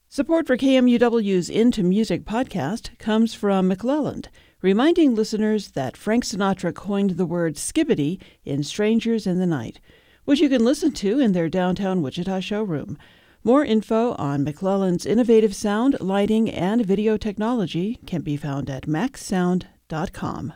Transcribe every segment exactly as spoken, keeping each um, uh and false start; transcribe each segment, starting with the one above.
Support for K M U W's Into Music podcast comes from McClelland, reminding listeners that Frank Sinatra coined the word skibbity in Strangers in the Night, which you can listen to in their downtown Wichita showroom. More info on McClelland's innovative sound, lighting, and video technology can be found at max sound dot com.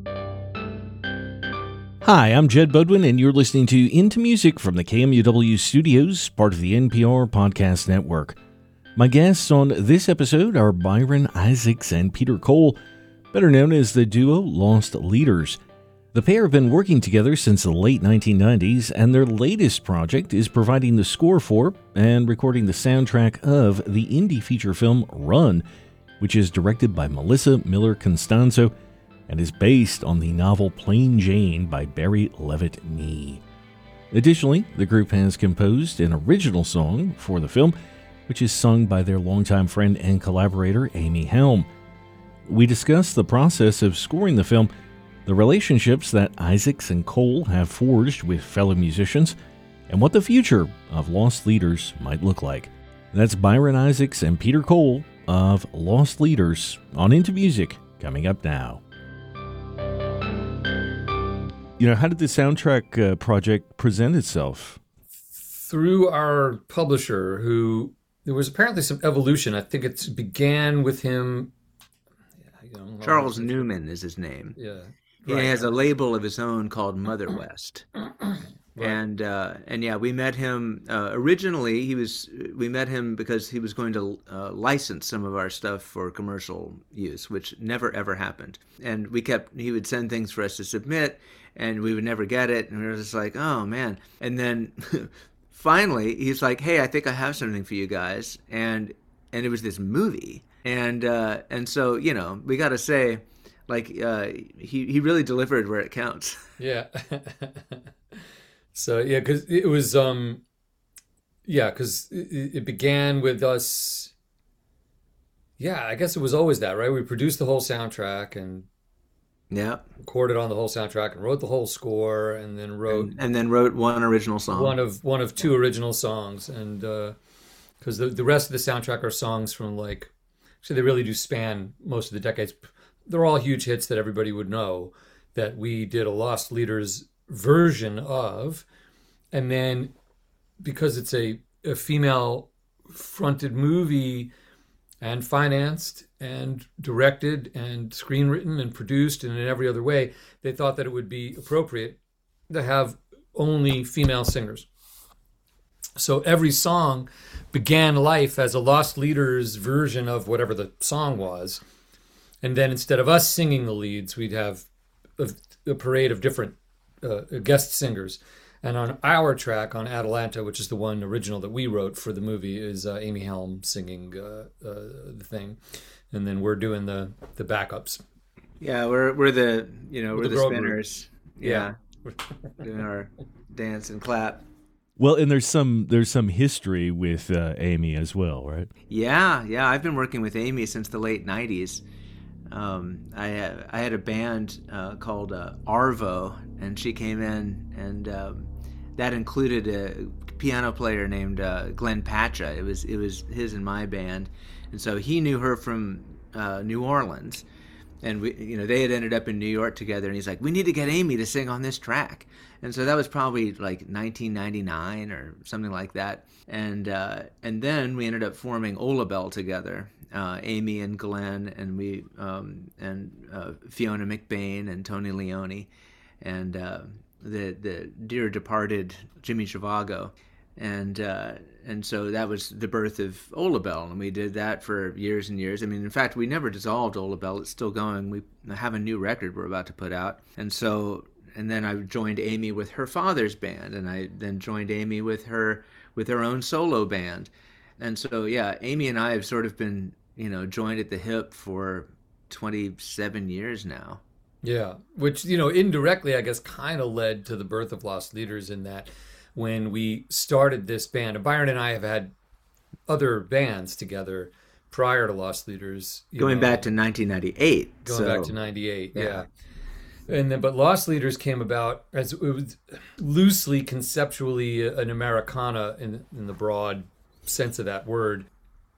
Hi, I'm Jed Bodwin, and you're listening to Into Music from the K M U W studios, part of the N P R Podcast Network. My guests on this episode are Byron Isaacs and Peter Cole, better known as the duo Lost Leaders. The pair have been working together since the late nineteen nineties, and their latest project is providing the score for and recording the soundtrack of the indie feature film Run, which is directed by Melissa Miller Constanzo and is based on the novel Plain Jane by Barry Levitt Nee. Additionally, the group has composed an original song for the film, which is sung by their longtime friend and collaborator Amy Helm. We discuss the process of scoring the film, the relationships that Isaacs and Cole have forged with fellow musicians, and what the future of Lost Leaders might look like. That's Byron Isaacs and Peter Cole of Lost Leaders on Into Music, coming up now. You know, how did the soundtrack uh, project present itself? Through our publisher, who there was apparently some evolution. I think it began with him. You know, Charles Newman is his name. Yeah, he right. has a label of his own called Mother West. Right. And uh, and yeah, we met him uh, originally. He was we met him because he was going to uh, license some of our stuff for commercial use, which never ever happened. And we kept he would send things for us to submit, and we would never get it. And we were just like, oh man. And then finally, he's like, hey, I think I have something for you guys. And and it was this movie. And uh, and so you know, we got to say, like uh, he he really delivered where it counts. Yeah. So yeah, because it was, um, yeah, because it, it began with us. Yeah, I guess it was always that, right? We produced the whole soundtrack and yeah, recorded on the whole soundtrack and wrote the whole score, and then wrote and, and then wrote one original song, one of one of two original songs, and because uh, the the rest of the soundtrack are songs from like, so they really do span most of the decades. They're all huge hits that everybody would know that we did a Lost Leaders version of, and then because it's a, a female fronted movie and financed and directed and screenwritten and produced and in every other way, they thought that it would be appropriate to have only female singers. So every song began life as a Lost Leaders version of whatever the song was, and then instead of us singing the leads, we'd have a, a parade of different Uh, guest singers. And on our track on Atalanta, which is the one original that we wrote for the movie, is uh, Amy Helm singing uh, uh, the thing, and then we're doing the the backups. Yeah, we're we're the you know we're, we're the, the spinners. Group. Yeah, yeah. Doing our dance and clap. Well, and there's some there's some history with uh, Amy as well, right? Yeah, yeah. I've been working with Amy since the late nineties. Um, I had, I had a band uh, called uh, Arvo, and she came in, and um, that included a piano player named uh, Glenn Pacha. It was it was his and my band, and so he knew her from uh, New Orleans, and we you know they had ended up in New York together. And he's like, we need to get Amy to sing on this track, and so that was probably like nineteen ninety-nine or something like that, and uh, and then we ended up forming Olabelle together. Uh, Amy and Glenn and we um, and uh, Fiona McBain and Tony Leone and uh, the the dear departed Jimmy Zhivago, and uh, and so that was the birth of Olabelle, and we did that for years and years. I mean, in fact, we never dissolved Olabelle; it's still going. We have a new record we're about to put out, and so and then I joined Amy with her father's band, and I then joined Amy with her with her own solo band, and so yeah, Amy and I have sort of been you know joined at the hip for twenty-seven years now. Yeah, which, you know, indirectly, I guess, kind of led to the birth of Lost Leaders in that when we started this band, and Byron and I have had other bands together prior to Lost Leaders. Going know, back to nineteen ninety-eight. Going so, back to ninety-eight, yeah. yeah. And then, but Lost Leaders came about as it was loosely, conceptually, an Americana in in the broad sense of that word.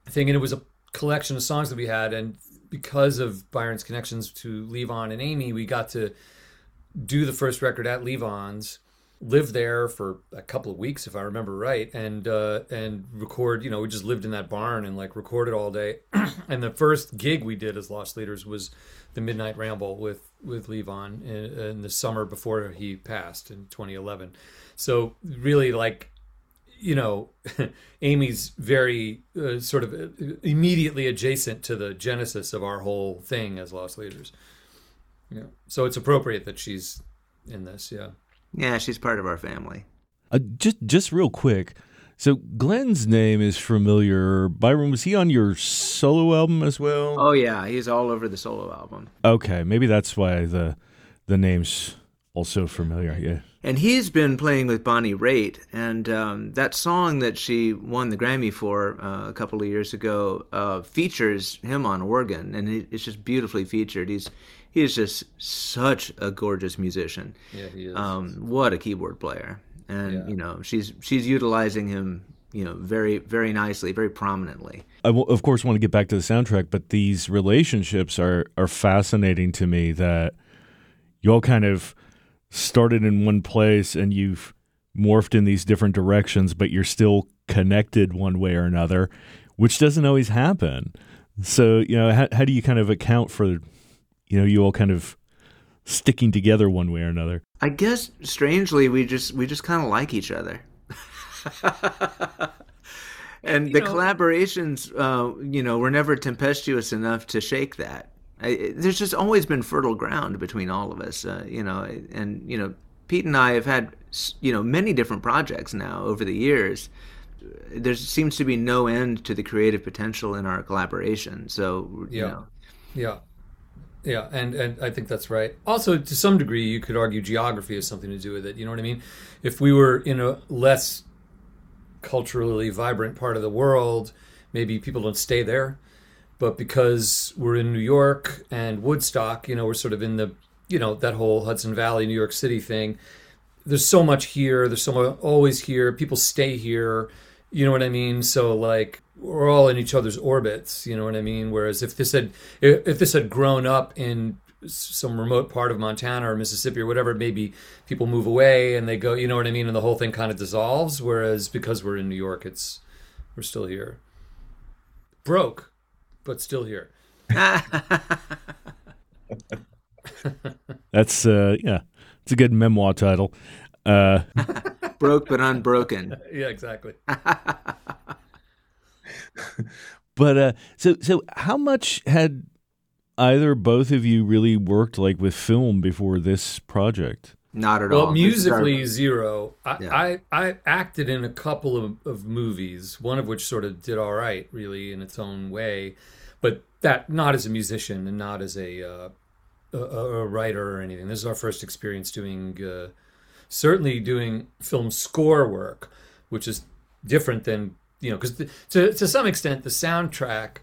thing, and it was a collection of songs that we had, and because of Byron's connections to Levon and Amy, we got to do the first record at Levon's, live there for a couple of weeks, if I remember right, and uh, and record. You know, we just lived in that barn and like recorded all day. And the first gig we did as Lost Leaders was the Midnight Ramble with with Levon in, in the summer before he passed in twenty eleven. So really, like, you know, Amy's very uh, sort of immediately adjacent to the genesis of our whole thing as Lost Leaders. Yeah, so it's appropriate that she's in this. Yeah. Yeah, she's part of our family. Uh, just just real quick. So Glenn's name is familiar. Byron, was he on your solo album as well? Oh yeah, he's all over the solo album. Okay, maybe that's why the the name's also familiar. Yeah. And he's been playing with Bonnie Raitt, and um, that song that she won the Grammy for uh, a couple of years ago uh, features him on organ, and it, it's just beautifully featured. He's he is just such a gorgeous musician. Yeah, he is. Um, what a keyboard player, and Yeah. you know she's she's utilizing him, you know, very very nicely, very prominently. I w- of course want to get back to the soundtrack, but these relationships are are fascinating to me. That you all kind of started in one place and you've morphed in these different directions, but you're still connected one way or another, which doesn't always happen. So, you know, how, how do you kind of account for, you know, you all kind of sticking together one way or another? I guess strangely we just we just kind of like each other. And You the know- collaborations, uh, you know, were never tempestuous enough to shake that. I, there's just always been fertile ground between all of us, uh, you know, and, you know, Pete and I have had, you know, many different projects now over the years. There seems to be no end to the creative potential in our collaboration. So, you Yeah. know, Yeah. Yeah, and, and I think that's right. Also, to some degree, you could argue geography has something to do with it. You know what I mean? If we were in a less culturally vibrant part of the world, maybe people don't stay there. But because we're in New York and Woodstock, you know, we're sort of in the, you know, that whole Hudson Valley, New York City thing. There's so much here. There's so much always here. People stay here. You know what I mean? So like we're all in each other's orbits. You know what I mean? Whereas if this had if, if this had grown up in some remote part of Montana or Mississippi or whatever, maybe people move away and they go. You know what I mean? And the whole thing kind of dissolves. Whereas because we're in New York, it's we're still here. Broke. But still here. That's, uh, yeah, it's a good memoir title. Uh, broke but unbroken. Yeah, exactly. but uh, so, so how much had either both of you really worked like with film before this project? Not at Well, all. This is our- musically, zero. I, Yeah. I, I acted in a couple of, of movies, one of which sort of did all right, really, in its own way. But that not as a musician and not as a, uh, a, a writer or anything. This is our first experience doing, uh, certainly doing film score work, which is different than, you know, because to, to some extent, the soundtrack,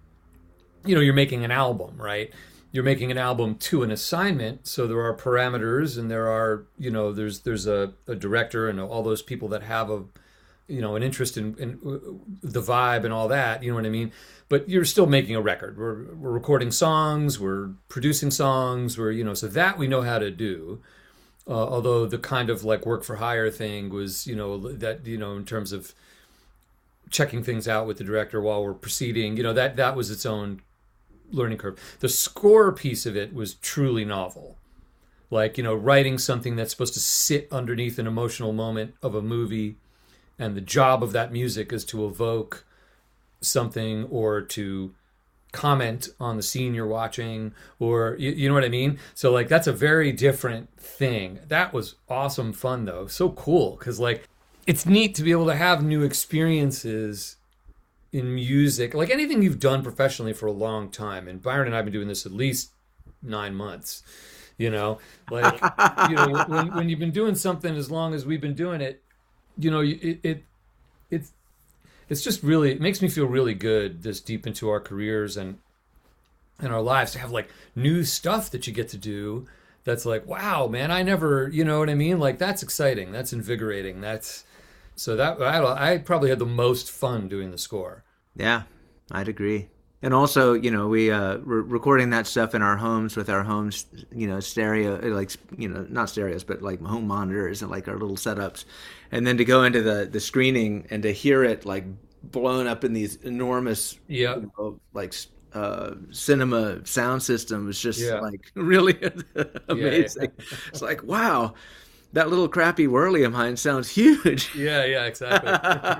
you know, you're making an album, right? You're making an album to an assignment, so there are parameters and there are, you know, there's there's a, a director and all those people that have a, you know, an interest in, in the vibe and all that, you know what I mean? But you're still making a record. We're we're recording songs, we're producing songs, we're, you know, so that we know how to do. Uh, although the kind of like work for hire thing was, you know, that, you know, in terms of checking things out with the director while we're proceeding, you know, that that was its own learning curve. The score piece of it was truly novel. Like, you know, writing something that's supposed to sit underneath an emotional moment of a movie, and the job of that music is to evoke something or to comment on the scene you're watching, or you, you know what I mean? So like that's a very different thing. That was awesome fun though. So cool, because like it's neat to be able to have new experiences in music, like anything you've done professionally for a long time. And Byron and I have been doing this at least nine months, you know, like, you know, when, when you've been doing something as long as we've been doing it, you know, it, it, it's, it's just really, it makes me feel really good this deep into our careers and, and our lives to have like new stuff that you get to do. That's like, wow, man, I never, you know what I mean? Like that's exciting. That's invigorating. That's, So that I, I probably had the most fun doing the score. Yeah, I'd agree. And also, you know, we uh, we're recording that stuff in our homes with our homes, you know, stereo, like, you know, not stereos, but like home monitors and like our little setups. And then to go into the, the screening and to hear it like blown up in these enormous, Yeah. you know, like uh, cinema sound system was just Yeah. like really amazing. yeah. It's like, wow, that little crappy whirly of mine sounds huge. Yeah, yeah, exactly.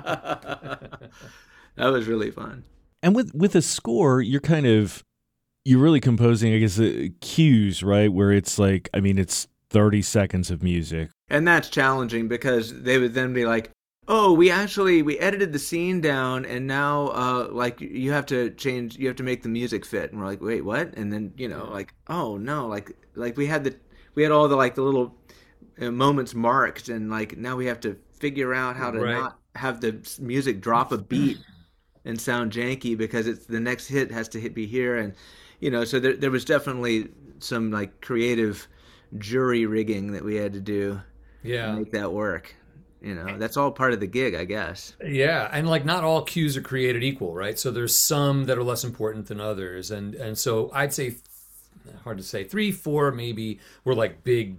That was really fun. And with with a score, you're kind of you're really composing, I guess, uh, cues, right? Where it's like, I mean, it's thirty seconds of music. And that's challenging because they would then be like, oh, we actually, we edited the scene down and now, uh, like, you have to change, you have to make the music fit. And we're like, wait, what? And then, you know, like, oh, no, like, like we had the, we had all the, like, the little uh, moments marked and, like, now we have to figure out how to Right. not have the music drop a beat and sound janky because it's the next hit has to hit be here. And, you know, so there, there was definitely some, like, creative jury rigging that we had to do Yeah. to make that work. You know, that's all part of the gig, I guess. Yeah, and like not all cues are created equal, right? So there's some that are less important than others, and and so I'd say, hard to say, three, four maybe were like big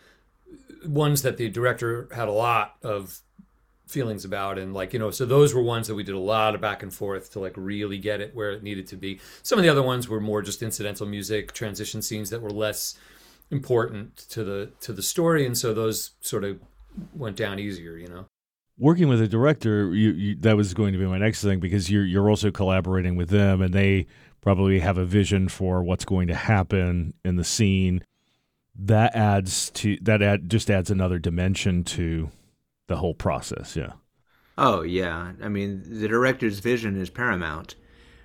ones that the director had a lot of feelings about, and like, you know, so those were ones that we did a lot of back and forth to like really get it where it needed to be. Some of the other ones were more just incidental music, transition scenes that were less important to the to the story, and so those sort of went down easier, you know. Working with a director, you, you, that was going to be my next thing, because you're you're also collaborating with them, and they probably have a vision for what's going to happen in the scene. That adds to that add just adds another dimension to the whole process. Yeah. Oh yeah, I mean the director's vision is paramount,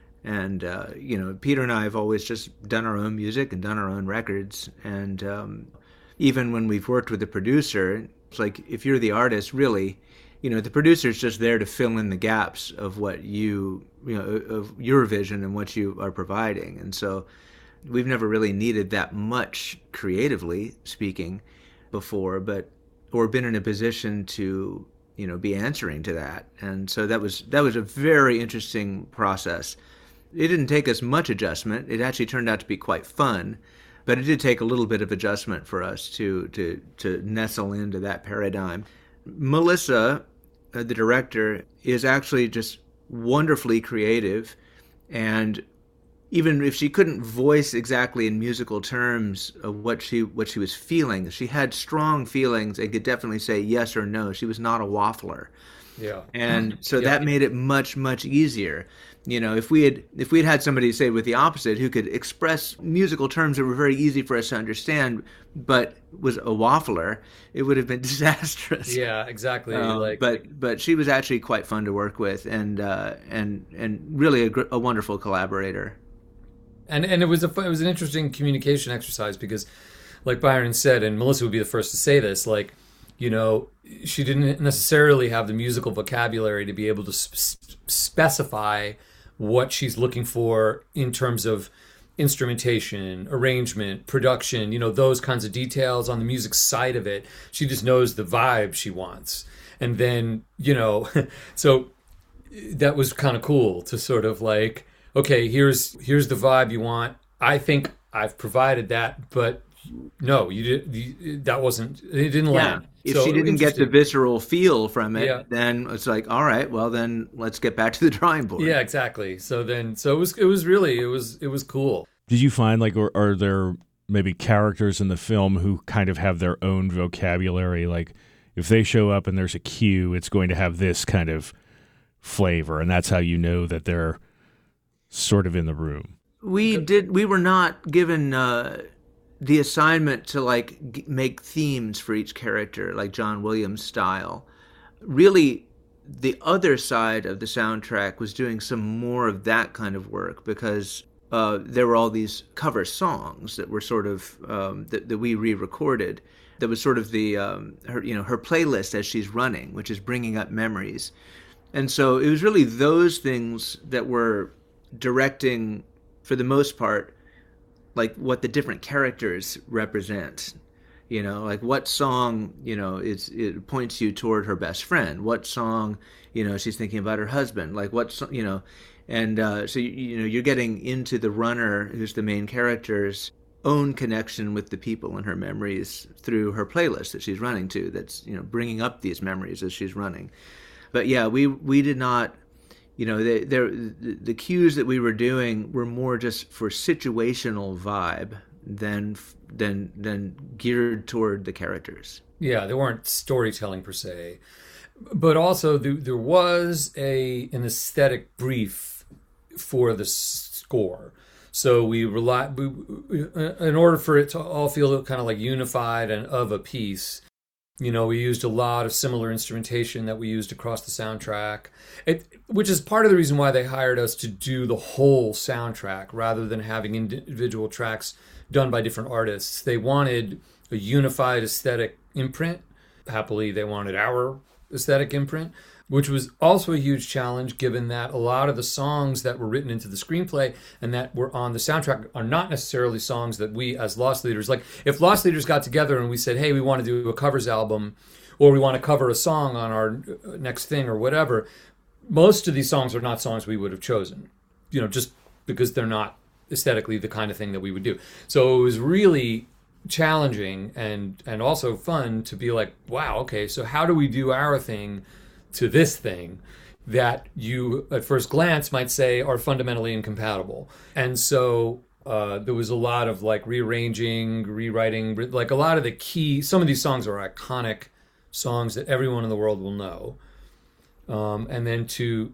and uh, you know, Peter and I have always just done our own music and done our own records, and um, even when we've worked with the producer, it's like if you're the artist, really, you know, the producer's just there to fill in the gaps of what you, you know, of your vision and what you are providing. And so we've never really needed that much creatively speaking before, but, or been in a position to, you know, be answering to that. And so that was, that was a very interesting process. It didn't take us much adjustment. It actually turned out to be quite fun. But it did take a little bit of adjustment for us to to to nestle into that paradigm. Melissa, uh, the director, is actually just wonderfully creative, and even if she couldn't voice exactly in musical terms of what she what she was feeling, she had strong feelings and could definitely say yes or no. She was not a waffler. Yeah. And so Yeah. that made it much, much easier. You know, if we had if we'd had somebody say with the opposite who could express musical terms that were very easy for us to understand, but was a waffler, it would have been disastrous. Yeah, exactly. Um, like, but but she was actually quite fun to work with, and uh, and and really a, gr- a wonderful collaborator. and and it was a fu- it was an interesting communication exercise because, like Byron said, and Melissa would be the first to say this, like, you know, she didn't necessarily have the musical vocabulary to be able to sp- specify what she's looking for in terms of instrumentation, arrangement, production, you know, those kinds of details on the music side of it. She just knows the vibe she wants. And then, you know, so that was kind of cool to sort of like, okay, here's here's the vibe you want. I think I've provided that, but no, you did you, that wasn't it didn't land. If So she didn't get the interesting. visceral feel from it, Yeah. then it's like, all right, well then let's get back to the drawing board. Yeah, exactly. So then so it was it was really it was it was cool. Did you find, like, or are there maybe characters in the film who kind of have their own vocabulary? Like, if they show up and there's a cue, it's going to have this kind of flavor, and that's how you know that they're sort of in the room. We did. We were not given uh, the assignment to like g- make themes for each character, like John Williams style. Really, the other side of the soundtrack was doing some more of that kind of work because uh, there were all these cover songs that were sort of um, that, that we re-recorded. That was sort of the um, her you know her playlist as she's running, which is bringing up memories. And so it was really those things that were directing, for the most part, like what the different characters represent. You know, like what song, you know, is it points you toward her best friend. What song, you know, she's thinking about her husband. Like what, so- you know, And uh, so you, you know you're getting into the runner, who's the main character's own connection with the people in her memories through her playlist that she's running to. That's you know bringing up these memories as she's running. But yeah, we we did not, you know, the the, the cues that we were doing were more just for situational vibe than than than geared toward the characters. Yeah, they weren't storytelling per se, but also there, there was a an aesthetic brief for the score. So we rely, we, in order for it to all feel kind of like unified and of a piece, you know, we used a lot of similar instrumentation that we used across the soundtrack, it, which is part of the reason why they hired us to do the whole soundtrack rather than having individual tracks done by different artists. They wanted a unified aesthetic imprint. Happily, they wanted our aesthetic imprint, which was also a huge challenge given that a lot of the songs that were written into the screenplay and that were on the soundtrack are not necessarily songs that we as Lost Leaders, like if Lost Leaders got together and we said, hey, we want to do a covers album or we want to cover a song on our next thing or whatever, most of these songs are not songs we would have chosen, you know, just because they're not aesthetically the kind of thing that we would do. So it was really challenging and, and also fun to be like, wow, okay, so how do we do our thing to this thing that you at first glance might say are fundamentally incompatible? And so uh, there was a lot of like rearranging, rewriting, like a lot of the key, some of these songs are iconic songs that everyone in the world will know. Um, and then to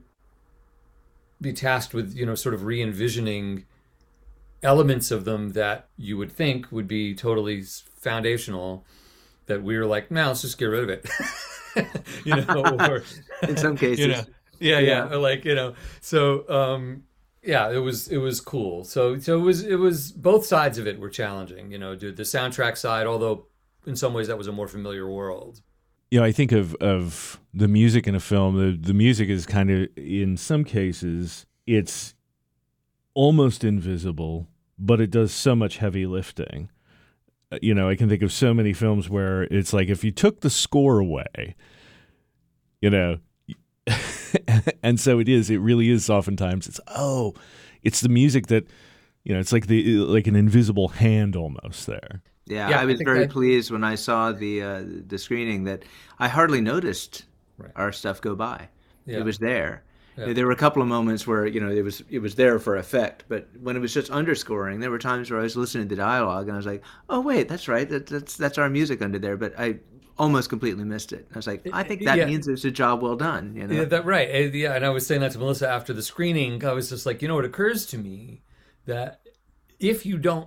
be tasked with, you know, sort of re-envisioning elements of them that you would think would be totally foundational, that we were like, no, let's just get rid of it. You know, or in some cases, you know, yeah, yeah, yeah, like you know, so um, yeah, it was it was cool. So so it was it was both sides of it were challenging. You know, the soundtrack side, although in some ways that was a more familiar world. You know, I think of of the music in a film. The the music is kind of, in some cases, it's almost invisible, but it does so much heavy lifting. You know, I can think of so many films where it's like if you took the score away, you know, and so it is, it really is oftentimes, it's, oh, it's the music that, you know, it's like the like an invisible hand almost there. Yeah, yeah I was I very that... pleased when I saw the uh, the screening that I hardly noticed right. our stuff go by. Yeah. It was there. Yeah. There were a couple of moments where, you know, it was it was there for effect, but when it was just underscoring, there were times where I was listening to the dialogue and I was like, oh, wait, that's right. That, that's that's our music under there. But I almost completely missed it. I was like, I think that yeah. means it's a job well done. You know? Yeah, that right. Yeah, and I was saying that to Melissa after the screening. I was just like, you know, it occurs to me that if you don't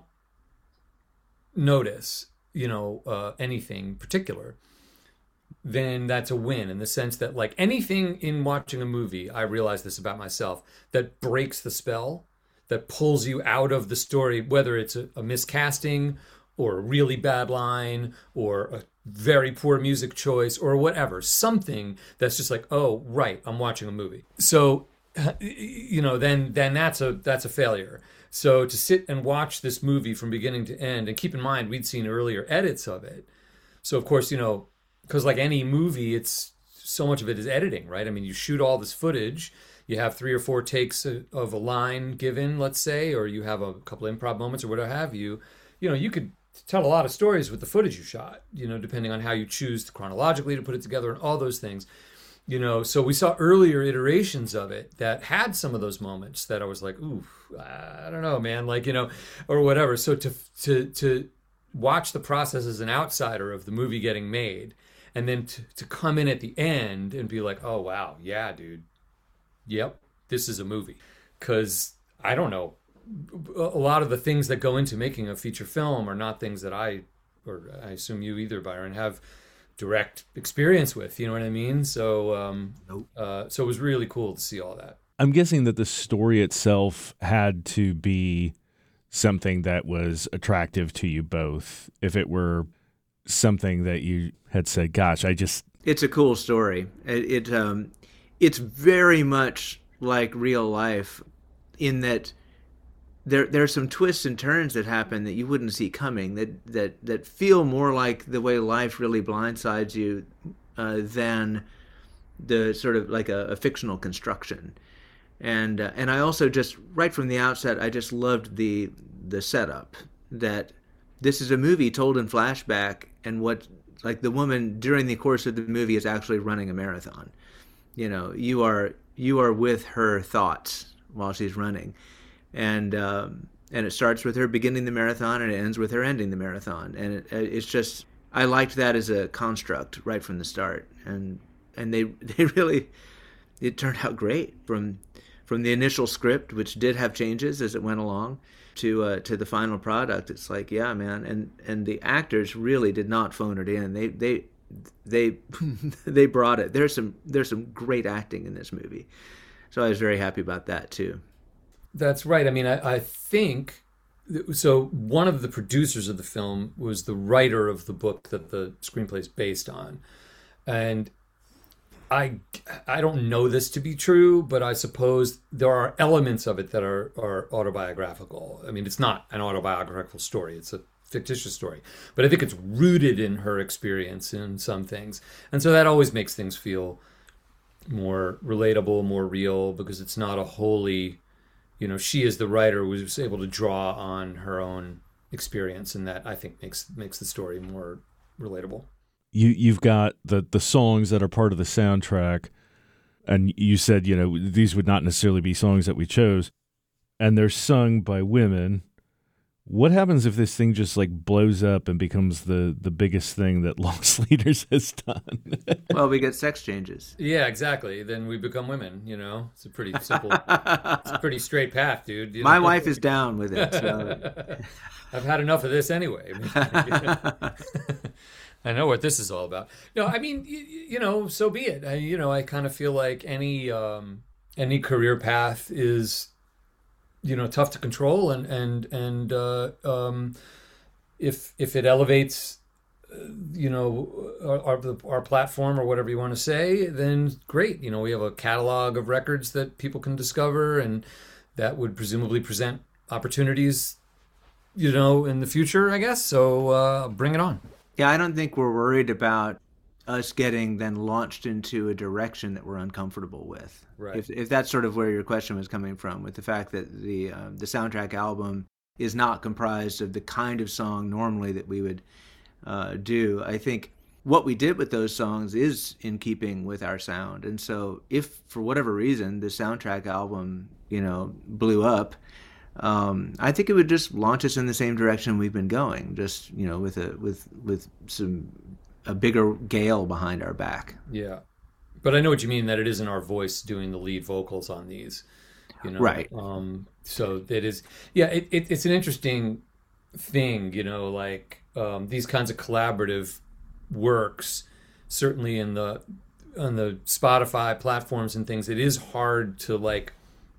notice, you know, uh, anything particular, then that's a win in the sense that like anything in watching a movie, I realize this about myself, that breaks the spell, that pulls you out of the story, whether it's a, a miscasting or a really bad line or a very poor music choice or whatever, something that's just like, oh, right, I'm watching a movie. So, you know, then then that's a that's a failure. So to sit and watch this movie from beginning to end, and keep in mind, we'd seen earlier edits of it. So, of course, you know, because like any movie, it's so much of it is editing, right? I mean, you shoot all this footage, you have three or four takes of a line given, let's say, or you have a couple of improv moments or whatever have you. You know, you could tell a lot of stories with the footage you shot, you know, depending on how you choose chronologically to put it together and all those things. You know, so we saw earlier iterations of it that had some of those moments that I was like, ooh, I don't know, man, like, you know, or whatever. So to to to watch the process as an outsider of the movie getting made, and then to, to come in at the end and be like, oh, wow, yeah, dude, yep, this is a movie. Because I don't know, a lot of the things that go into making a feature film are not things that I, or I assume you either, Byron, have direct experience with, you know what I mean? So um, nope. uh, so it was really cool to see all that. I'm guessing that the story itself had to be something that was attractive to you both. If it were something that you had said, gosh, I just... It's a cool story. It, it um, it's very much like real life in that there there are some twists and turns that happen that you wouldn't see coming, that that, that feel more like the way life really blindsides you uh, than the sort of like a, a fictional construction. And uh, and I also just, right from the outset, I just loved the the setup that this is a movie told in flashback, and what, like, the woman during the course of the movie is actually running a marathon. You know, you are you are with her thoughts while she's running, and um, and it starts with her beginning the marathon and it ends with her ending the marathon, and it, it's just, I liked that as a construct right from the start, and and they they really, it turned out great from from the initial script, which did have changes as it went along, to uh, to the final product. It's like, yeah, man, and and the actors really did not phone it in. They they they they brought it. There's some there's some great acting in this movie, so I was very happy about that too. That's right. I mean, I, I think so. One of the producers of the film was the writer of the book that the screenplay is based on, and I I don't know this to be true, but I suppose there are elements of it that are, are autobiographical. I mean, it's not an autobiographical story. It's a fictitious story. But I think it's rooted in her experience in some things. And so that always makes things feel more relatable, more real, because it's not a wholly, you know, she is the writer who was able to draw on her own experience. And that, I think, makes makes the story more relatable. You, you've got the, the songs that are part of the soundtrack, and you said, you know, these would not necessarily be songs that we chose, and they're sung by women. What happens if this thing just like blows up and becomes the, the biggest thing that Lost Leaders has done? Well, we get sex changes. Yeah, exactly. Then we become women, you know? It's a pretty simple, it's a pretty straight path, dude. You My know? wife is down with it. So. I've had enough of this anyway. I know what this is all about. No, I mean, you, you know, so be it. I, you know, I kind of feel like any um, any career path is, you know, tough to control, and and and uh, um, if if it elevates, uh, you know, our, our our platform or whatever you want to say, then great. You know, we have a catalog of records that people can discover, and that would presumably present opportunities, you know, in the future, I guess. So uh, bring it on. Yeah, I don't think we're worried about us getting then launched into a direction that we're uncomfortable with. Right. If if that's sort of where your question was coming from, with the fact that the uh, the soundtrack album is not comprised of the kind of song normally that we would uh, do, I think what we did with those songs is in keeping with our sound. And so if for whatever reason the soundtrack album, you know, blew up, Um, I think it would just launch us in the same direction we've been going, just, you know, with a with with some a bigger gale behind our back. Yeah, but I know what you mean, that it isn't our voice doing the lead vocals on these, you know. Right. Um, so it is. Yeah, it, it, it's an interesting thing, you know, like um, these kinds of collaborative works. Certainly in the on the Spotify platforms and things, it is hard to like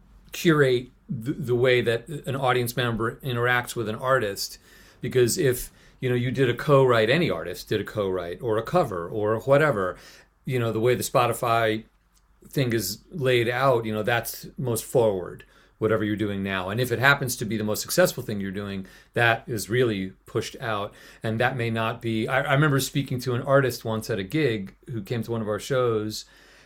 curate The, the way that an audience member interacts with an artist, because if you know you did a co-write, any artist did a co-write or a cover or whatever, you know, the way the Spotify thing is laid out, you know, that's most forward, whatever you're doing now. And if it happens to be the most successful thing you're doing, that is really pushed out, and that may not be. I, I remember speaking to an artist once at a gig who came to one of our shows,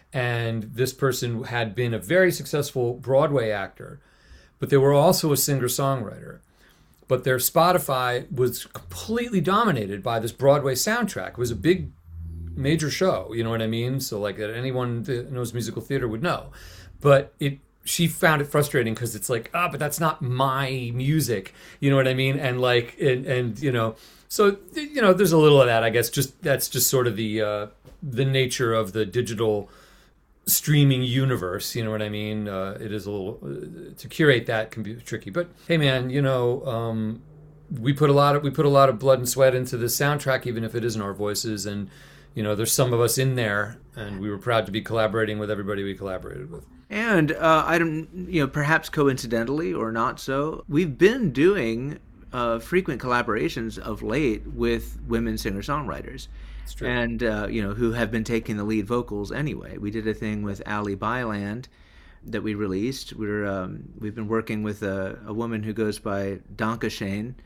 and this person had been a very successful Broadway actor, but they were also a singer-songwriter. But their Spotify was completely dominated by this Broadway soundtrack. It was a big, major show, you know what I mean? So like that anyone that knows musical theater would know. But it, she found it frustrating because it's like, ah, oh, but that's not my music, you know what I mean? And like, and, and you know, so, you know, there's a little of that, I guess. Just that's just sort of the uh, the nature of the digital streaming universe, you know what I mean? Uh, it is a little uh, to curate that can be tricky, but hey, man, you know, um, we put a lot of we put a lot of blood and sweat into this soundtrack, even if it isn't our voices, and you know, there's some of us in there, and we were proud to be collaborating with everybody we collaborated with. And uh, I don't, you know, perhaps coincidentally or not so, we've been doing uh, frequent collaborations of late with women singer-songwriters. And, uh, you know, who have been taking the lead vocals anyway. We did a thing with Ali Byland that we released. We're, um, we've been working with a, a woman who goes by Danka Shane,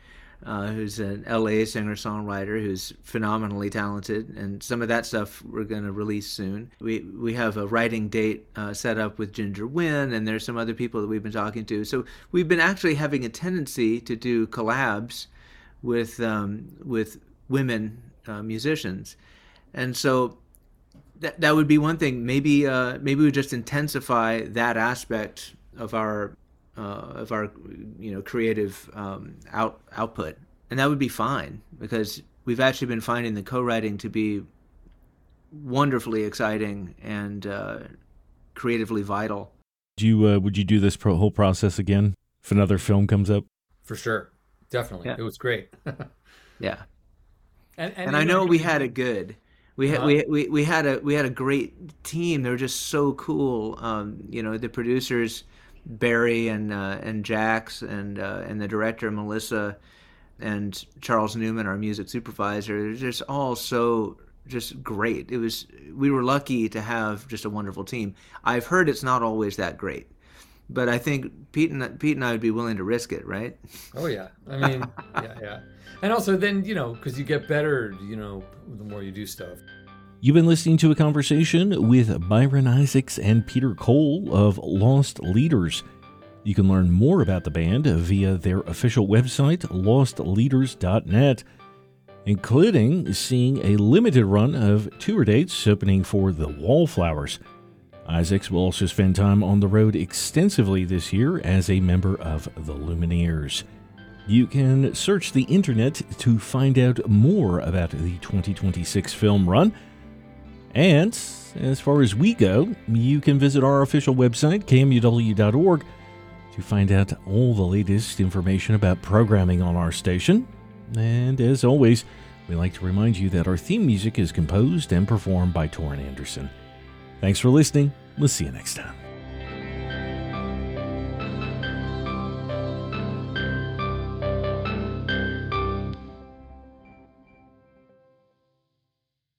uh, who's an L A singer-songwriter who's phenomenally talented, and some of that stuff we're going to release soon. We we have a writing date uh, set up with Ginger Wynn, and there's some other people that we've been talking to. So we've been actually having a tendency to do collabs with um, with women uh, musicians, and so that that would be one thing. Maybe uh, maybe we just intensify that aspect of our uh, of our you know creative um, out output, and that would be fine, because we've actually been finding the co-writing to be wonderfully exciting and uh, creatively vital. Do you uh, would you do this pro- whole process again if another film comes up? For sure, definitely. Yeah. It was great. Yeah, and and, and I know we had it good. We had Uh-huh. we, we we had a we had a great team. They were just so cool. Um, you know, the producers Barry and uh, and Jax and uh, and the director Melissa and Charles Newman, our music supervisor. They're just all so just great. It was we were lucky to have just a wonderful team. I've heard it's not always that great, but I think Pete and Pete and I would be willing to risk it, right? Oh yeah, I mean, yeah, yeah, and also then you know because you get better, you know, the more you do stuff. You've been listening to a conversation with Byron Isaacs and Peter Cole of Lost Leaders. You can learn more about the band via their official website, lost leaders dot net, including seeing a limited run of tour dates opening for the Wallflowers. Isaacs will also spend time on the road extensively this year as a member of the Lumineers. You can search the internet to find out more about the twenty twenty-six film run. And as far as we go, you can visit our official website, K M U W dot org, to find out all the latest information about programming on our station. And as always, we like to remind you that our theme music is composed and performed by Torrin Anderson. Thanks for listening. We'll see you next time.